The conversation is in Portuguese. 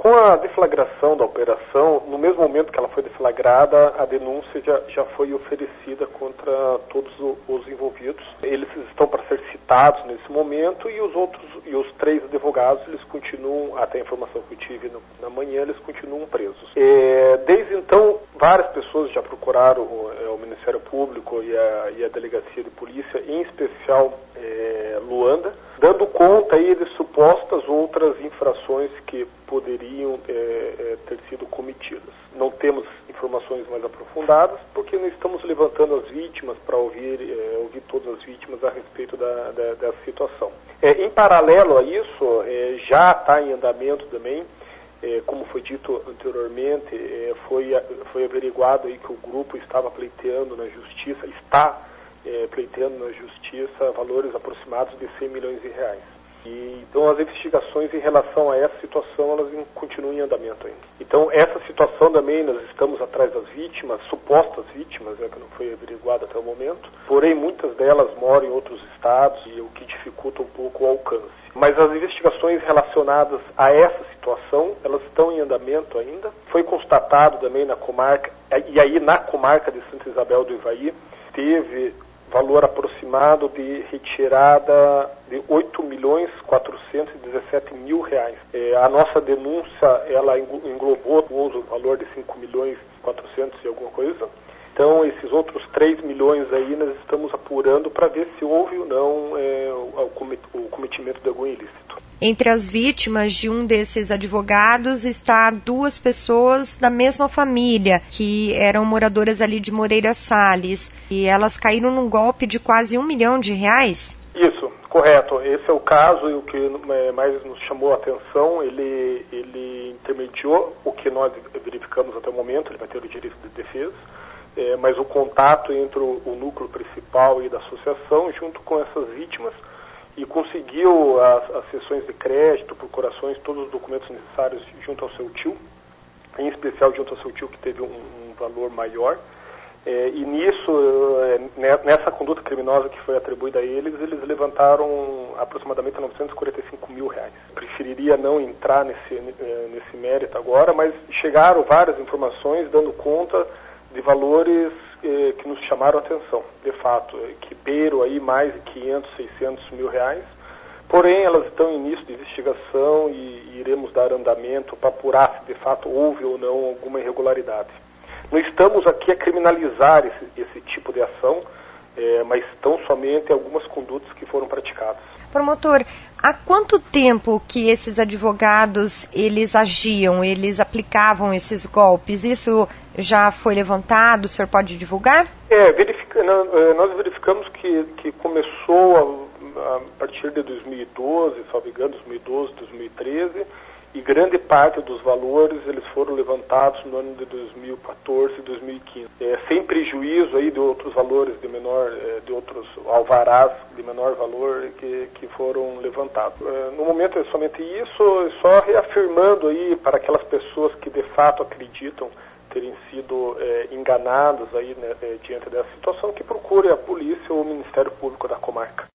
Com a deflagração da operação, no mesmo momento que ela foi deflagrada, a denúncia já foi oferecida contra todos os envolvidos. Eles estão para ser citados nesse momento e os 3 advogados, eles continuam, até a informação que eu tive na manhã, eles continuam presos. Desde então, várias pessoas já procuraram o Ministério Público e a Delegacia de Polícia, em especial Luanda, dando conta aí de supostas outras infrações que poderiam ter sido cometidas. Não temos informações mais aprofundadas, porque não estamos levantando as vítimas para ouvir todas as vítimas a respeito da situação. Em paralelo a isso, já está em andamento também, como foi dito anteriormente, foi averiguado aí que o grupo estava pleiteando na justiça, pleiteando na justiça valores aproximados de 100 milhões de reais. Então as investigações em relação a essa situação, elas continuam em andamento ainda. Então essa situação também, nós estamos atrás das vítimas, supostas vítimas, que não foi averiguada até o momento, porém muitas delas moram em outros estados, e o que dificulta um pouco o alcance. Mas as investigações relacionadas a essa situação, elas estão em andamento ainda. Foi constatado também na comarca, e aí na comarca de Santa Isabel do Ivaí, teve valor aproximado de retirada de 8.417.000 reais. A nossa denúncia, ela englobou o valor de 5.400.000 e alguma coisa. Então, esses outros 3 milhões aí, nós estamos apurando para ver se houve ou não o cometimento de algum ilícito. Entre as vítimas de um desses advogados está 2 pessoas da mesma família, que eram moradoras ali de Moreira Salles, e elas caíram num golpe de quase R$1 milhão. Isso, correto. Esse é o caso, e o que mais nos chamou a atenção, ele intermediou o que nós verificamos até o momento, ele vai ter o direito de defesa, mas o contato entre o núcleo principal e da associação, junto com essas vítimas, e conseguiu as sessões de crédito, procurações, todos os documentos necessários junto ao seu tio, em especial junto ao seu tio, que teve um valor maior. E nessa conduta criminosa que foi atribuída a eles levantaram aproximadamente 945 mil reais. Preferiria não entrar nesse mérito agora, mas chegaram várias informações dando conta de valores que nos chamaram a atenção, de fato, que beiram aí mais de 500, 600 mil reais. Porém, elas estão em início de investigação e iremos dar andamento para apurar se de fato houve ou não alguma irregularidade. Não estamos aqui a criminalizar esse tipo de ação, mas estão somente algumas condutas que foram praticadas. Promotor, há quanto tempo que esses advogados, eles agiam, eles aplicavam esses golpes? Isso já foi levantado? O senhor pode divulgar? Nós verificamos que começou a partir de 2012, salvo engano, 2012, 2013, e grande parte dos valores eles foram levantados no ano de 2014 e 2015, sem prejuízo aí de outros valores de menor, de outros alvarás de menor valor que foram levantados. No momento é somente isso, só reafirmando aí para aquelas pessoas que de fato acreditam terem sido enganados aí, diante dessa situação, que procure a polícia ou o Ministério Público da comarca.